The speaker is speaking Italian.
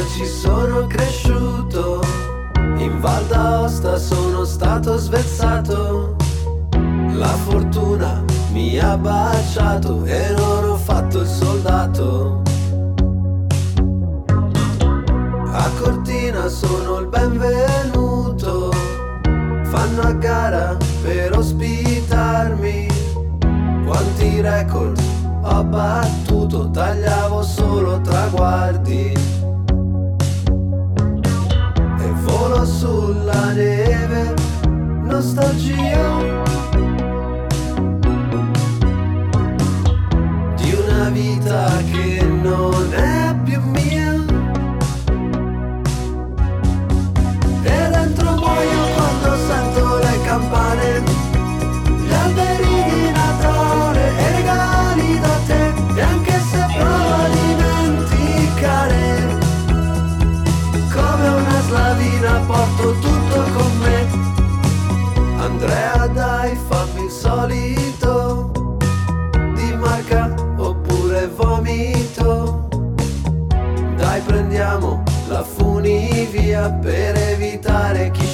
ci sono cresciuto, in Val d'Aosta sono stato svezzato. La fortuna mi ha baciato e non ho fatto il soldato. A Cortina sono il benvenuto, fanno a gara per ospitarmi. Quanti record ho battuto, tagliavo solo traguardi. E volo sulla neve, nostalgia di una vita che non è più mia. E dentro muoio quando sento le campane, gli alberi di Natale e regali da te. E anche se provo a dimenticare, come una slavina porto tutto con me. Andrea dai, fammi il solito, di marca oppure vomito. Dai, prendiamo la funivia per evitare chi